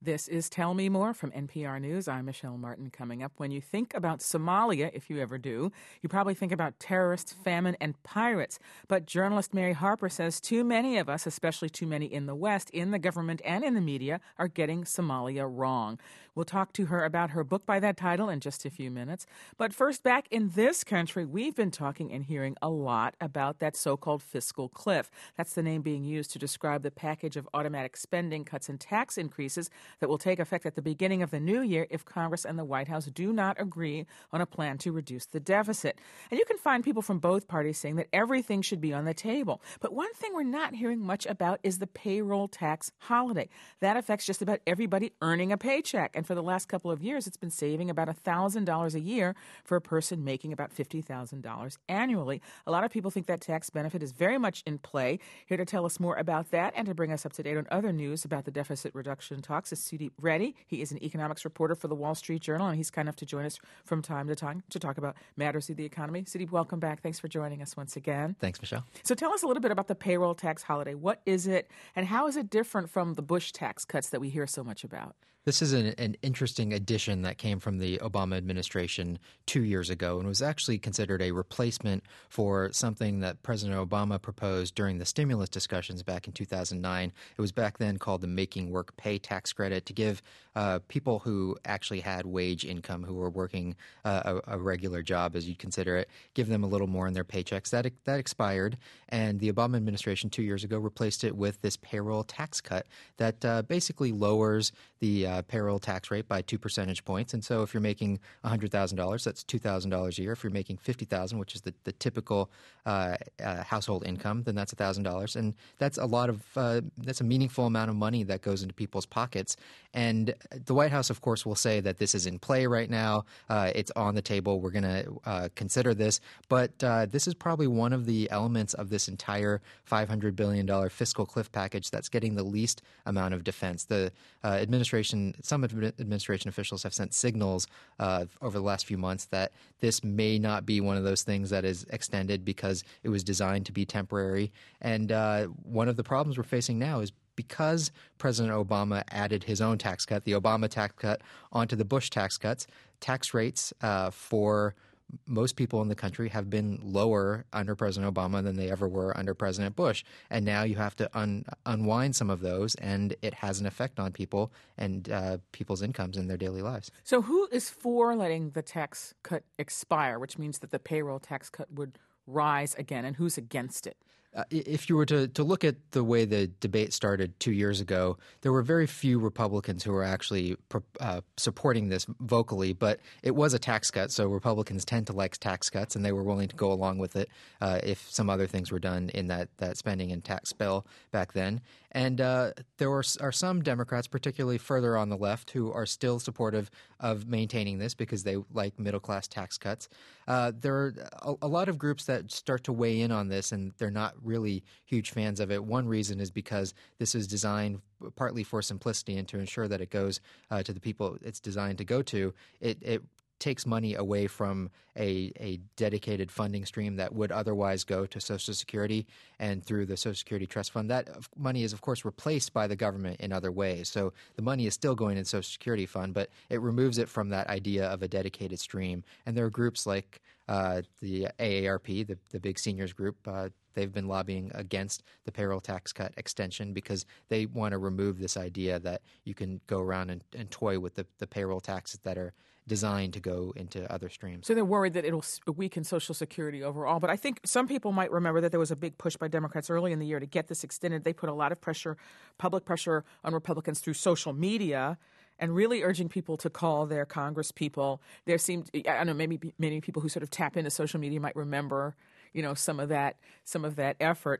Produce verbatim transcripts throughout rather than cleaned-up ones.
This is Tell Me More from N P R News. I'm Michelle Martin. Coming up, when you think about Somalia, if you ever do, you probably think about terrorists, famine, and pirates. But journalist Mary Harper says too many of us, especially too many in the West, in the government and in the media, are getting Somalia wrong. We'll talk to her about her book by that title in just a few minutes. But first, back in this country, we've been talking and hearing a lot about that so-called fiscal cliff. That's the name being used to describe the package of automatic spending cuts and tax increases that will take effect at the beginning of the new year if Congress and the White House do not agree on a plan to reduce the deficit. And you can find people from both parties saying that everything should be on the table. But one thing we're not hearing much about is the payroll tax holiday. That affects just about everybody earning a paycheck. And for the last couple of years, it's been saving about one thousand dollars a year for a person making about fifty thousand dollars annually. A lot of people think that tax benefit is very much in play. Here to tell us more about that and to bring us up to date on other news about the deficit reduction talks is Sudeep Reddy. He is an economics reporter for the Wall Street Journal, and he's kind enough to join us from time to time to talk about matters of the economy. Sudeep, welcome back. Thanks for joining us once again. Thanks, Michelle. So tell us a little bit about the payroll tax holiday. What is it, and how is it different from the Bush tax cuts that we hear so much about? This is an, an interesting addition that came from the Obama administration two years ago and was actually considered a replacement for something that President Obama proposed during the stimulus discussions back in two thousand nine. It was back then called the Making Work Pay Tax Credit to give uh, people who actually had wage income, who were working uh, a, a regular job, as you'd consider it, give them a little more in their paychecks. That, that expired, and the Obama administration two years ago replaced it with this payroll tax cut that uh, basically lowers the uh, payroll tax rate by two percentage points. And so if you're making one hundred thousand dollars, that's two thousand dollars a year. If you're making fifty thousand dollars, which is the, the typical uh, uh, household income, then that's one thousand dollars. And that's a lot of uh, – that's a meaningful amount of money that goes into people's pockets. And the White House, of course, will say that this is in play right now. Uh, it's on the table. We're going to uh, consider this. But uh, this is probably one of the elements of this entire five hundred billion dollars fiscal cliff package that's getting the least amount of defense. The uh, administration – some administration officials have sent signals uh, over the last few months that this may not be one of those things that is extended because it was designed to be temporary. And uh, one of the problems we're facing now is because President Obama added his own tax cut, the Obama tax cut, onto the Bush tax cuts, tax rates uh, for most people in the country have been lower under President Obama than they ever were under President Bush. And now you have to un- unwind some of those, and it has an effect on people and uh, people's incomes in their daily lives. So who is for letting the tax cut expire, which means that the payroll tax cut would rise again, and who's against it? Uh, if you were to, to look at the way the debate started two years ago, there were very few Republicans who were actually uh, supporting this vocally, but it was a tax cut, so Republicans tend to like tax cuts, and they were willing to go along with it uh, if some other things were done in that, that spending and tax bill back then. And uh, there were, are some Democrats, particularly further on the left, who are still supportive of maintaining this because they like middle-class tax cuts. Uh, there are a, a lot of groups that start to weigh in on this, and they're not really huge fans of it. One reason is because this is designed partly for simplicity and to ensure that it goes uh, to the people it's designed to go to. It, it takes money away from a, a dedicated funding stream that would otherwise go to Social Security and through the Social Security Trust Fund. That money is, of course, replaced by the government in other ways. So the money is still going to the Social Security Fund, but it removes it from that idea of a dedicated stream. And there are groups like uh, the A A R P, the, the big seniors group. Uh, they've been lobbying against the payroll tax cut extension because they want to remove this idea that you can go around and, and toy with the, the payroll taxes that are designed to go into other streams. So they're worried that it'll weaken Social Security overall. But I think some people might remember that there was a big push by Democrats early in the year to get this extended. They put a lot of pressure, public pressure on Republicans through social media and really urging people to call their Congress people. There seemed, I don't know, maybe many people who sort of tap into social media might remember, you know, some of that, some of that effort.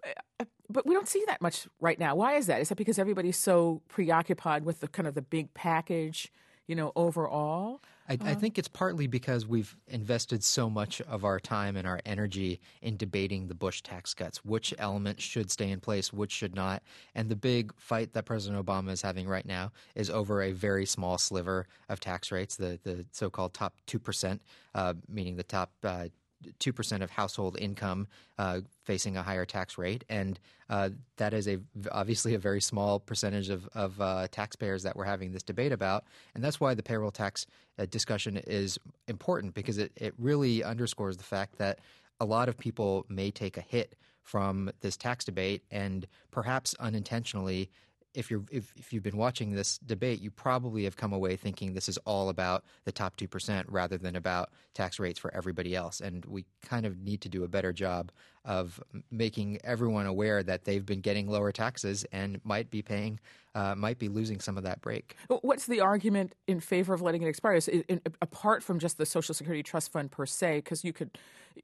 But we don't see that much right now. Why is that? Is that because everybody's so preoccupied with the kind of the big package, you know, overall? I, I think it's partly because we've invested so much of our time and our energy in debating the Bush tax cuts, which elements should stay in place, which should not. And the big fight that President Obama is having right now is over a very small sliver of tax rates, the, the so-called top two percent, uh, meaning the top uh, two percent of household income uh, facing a higher tax rate. And uh, that is a obviously a very small percentage of, of uh, taxpayers that we're having this debate about. And that's why the payroll tax uh, discussion is important, because it, it really underscores the fact that a lot of people may take a hit from this tax debate, and perhaps unintentionally, if you're if, if you've been watching this debate, you probably have come away thinking this is all about the top two percent rather than about tax rates for everybody else. And we kind of need to do a better job of making everyone aware that they've been getting lower taxes and might be paying, uh, might be losing some of that break. What's the argument in favor of letting it expire? Is it, in, apart from just the Social Security Trust Fund per se, because you could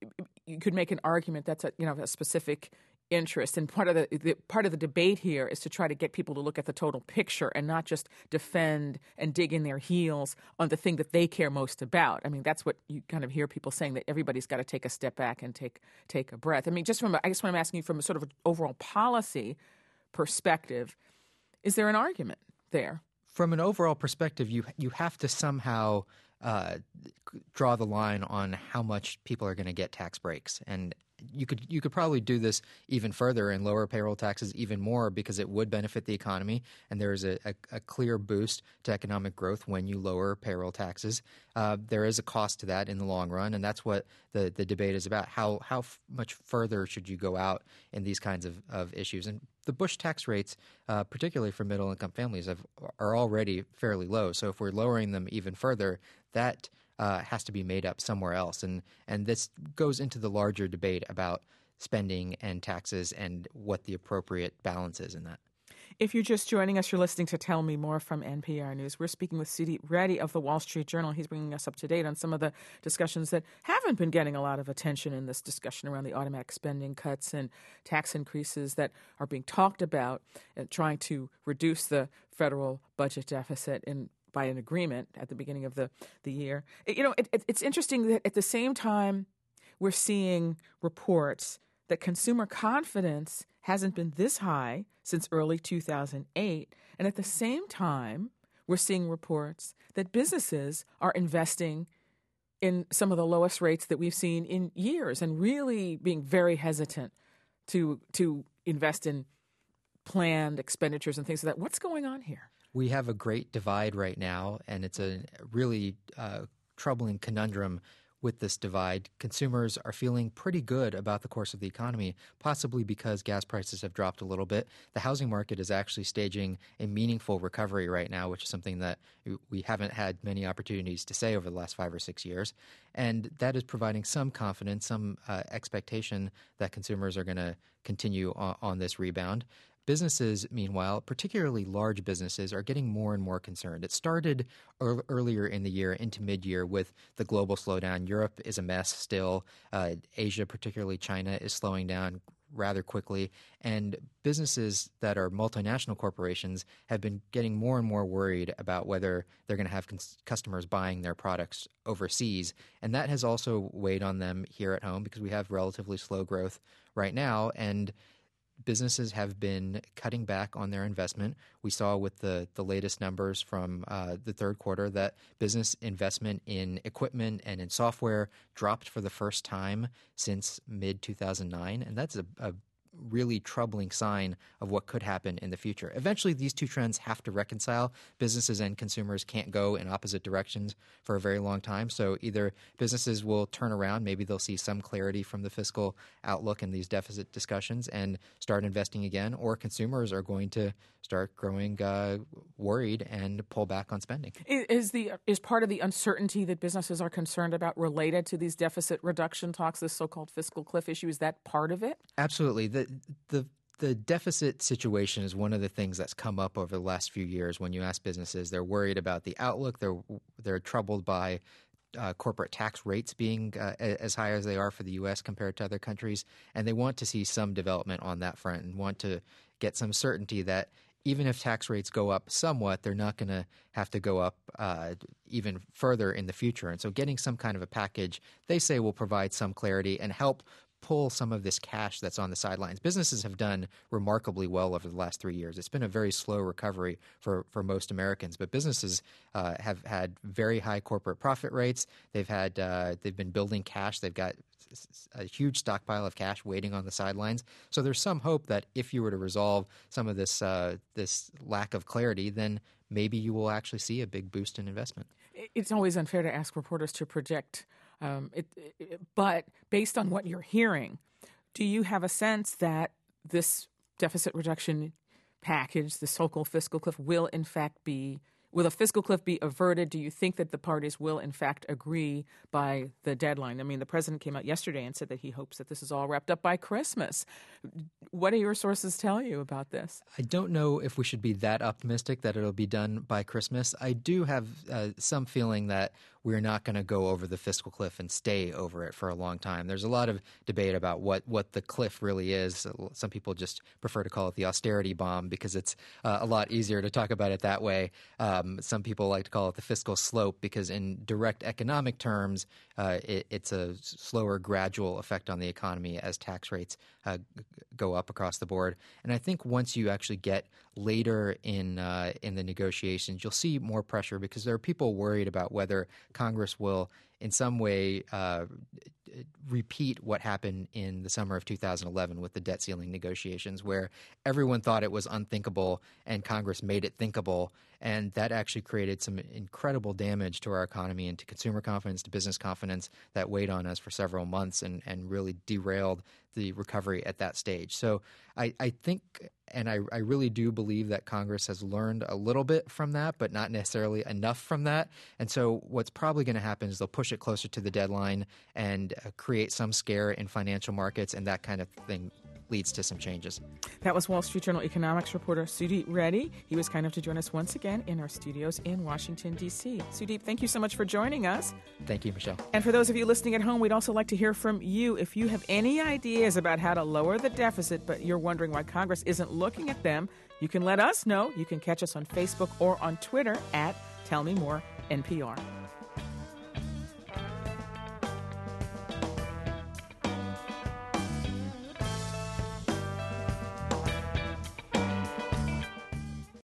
you could make an argument that's a you know a specific interest, and part of the, the part of the debate here is to try to get people to look at the total picture and not just defend and dig in their heels on the thing that they care most about. I mean, that's what you kind of hear people saying, that everybody's got to take a step back and take take a breath. I mean, just from a, I guess what I'm asking you from a sort of an overall policy perspective, is there an argument there? From an overall perspective, you you have to somehow uh, draw the line on how much people are going to get tax breaks. And you could you could probably do this even further and lower payroll taxes even more, because it would benefit the economy, and there is a, a, a clear boost to economic growth when you lower payroll taxes. Uh, there is a cost to that in the long run, and that's what the, the debate is about. How how f- much further should you go out in these kinds of, of issues? And the Bush tax rates, uh, particularly for middle-income families, have, are already fairly low. So if we're lowering them even further, that Uh, has to be made up somewhere else. And and this goes into the larger debate about spending and taxes and what the appropriate balance is in that. If you're just joining us, you're listening to Tell Me More from N P R News. We're speaking with Sidi Reddy of the Wall Street Journal. He's bringing us up to date on some of the discussions that haven't been getting a lot of attention in this discussion around the automatic spending cuts and tax increases that are being talked about, and trying to reduce the federal budget deficit in by an agreement at the beginning of the, the year. It, you know, it, it, it's interesting that at the same time we're seeing reports that consumer confidence hasn't been this high since early two thousand eight. And at the same time, we're seeing reports that businesses are investing in some of the lowest rates that we've seen in years, and really being very hesitant to to invest in planned expenditures and things like that. What's going on here? We have a great divide right now, and it's a really uh, troubling conundrum with this divide. Consumers are feeling pretty good about the course of the economy, possibly because gas prices have dropped a little bit. The housing market is actually staging a meaningful recovery right now, which is something that we haven't had many opportunities to say over the last five or six years. And that is providing some confidence, some uh, expectation that consumers are going to continue on, on this rebound. Businesses, meanwhile, particularly large businesses, are getting more and more concerned. It started er- earlier in the year, into mid-year, with the global slowdown. Europe is a mess still. Uh, Asia, particularly China, is slowing down rather quickly. And businesses that are multinational corporations have been getting more and more worried about whether they're going to have cons- customers buying their products overseas. And that has also weighed on them here at home, because we have relatively slow growth right now. And businesses have been cutting back on their investment. We saw with the, the latest numbers from uh, the third quarter that business investment in equipment and in software dropped for the first time since mid two thousand nine. And that's a, a really troubling sign of what could happen in the future. Eventually, these two trends have to reconcile. Businesses and consumers can't go in opposite directions for a very long time. So either businesses will turn around, maybe they'll see some clarity from the fiscal outlook in these deficit discussions and start investing again, or consumers are going to start growing uh, worried and pull back on spending. Is the is part of the uncertainty that businesses are concerned about related to these deficit reduction talks, this so-called fiscal cliff issue? Is that part of it? Absolutely. The the the deficit situation is one of the things that's come up over the last few years. When you ask businesses, they're worried about the outlook. They're they're troubled by uh, corporate tax rates being uh, as high as they are for the U S compared to other countries, and they want to see some development on that front and want to get some certainty that even if tax rates go up somewhat, they're not going to have to go up uh, even further in the future. And so getting some kind of a package, they say, will provide some clarity and help pull some of this cash that's on the sidelines. Businesses have done remarkably well over the last three years. It's been a very slow recovery for, for most Americans, but businesses uh, have had very high corporate profit rates. They've had uh, they've been building cash. They've got a huge stockpile of cash waiting on the sidelines. So there's some hope that if you were to resolve some of this uh, this lack of clarity, then maybe you will actually see a big boost in investment. It's always unfair to ask reporters to project, um, it, it, but based on what you're hearing, do you have a sense that this deficit reduction package, the so-called fiscal cliff, will in fact be Will a fiscal cliff be averted? Do you think that the parties will, in fact, agree by the deadline? I mean, the president came out yesterday and said that he hopes that this is all wrapped up by Christmas. What do your sources tell you about this? I don't know if we should be that optimistic that it'll be done by Christmas. I do have uh, some feeling that we're not going to go over the fiscal cliff and stay over it for a long time. There's a lot of debate about what, what the cliff really is. Some people just prefer to call it the austerity bomb because it's uh, a lot easier to talk about it that way. Um, some people like to call it the fiscal slope because in direct economic terms, uh, it, it's a slower, gradual effect on the economy as tax rates uh, go up across the board. And I think once you actually get later in uh, in the negotiations, you'll see more pressure because there are people worried about whether Congress will in some way uh, repeat what happened in the summer of two thousand eleven with the debt ceiling negotiations, where everyone thought it was unthinkable and Congress made it thinkable. And that actually created some incredible damage to our economy and to consumer confidence, to business confidence that weighed on us for several months and, and really derailed the recovery at that stage. So I, I think and I, I really do believe that Congress has learned a little bit from that, but not necessarily enough from that. And so what's probably going to happen is they'll push it closer to the deadline and uh, create some scare in financial markets, and that kind of thing leads to some changes. That was Wall Street Journal economics reporter Sudeep Reddy. He was kind enough to join us once again in our studios in Washington, D C. Sudeep, thank you so much for joining us. Thank you, Michelle. And for those of you listening at home, we'd also like to hear from you. If you have any ideas about how to lower the deficit, but you're wondering why Congress isn't looking at them, you can let us know. You can catch us on Facebook or on Twitter at Tell Me More N P R.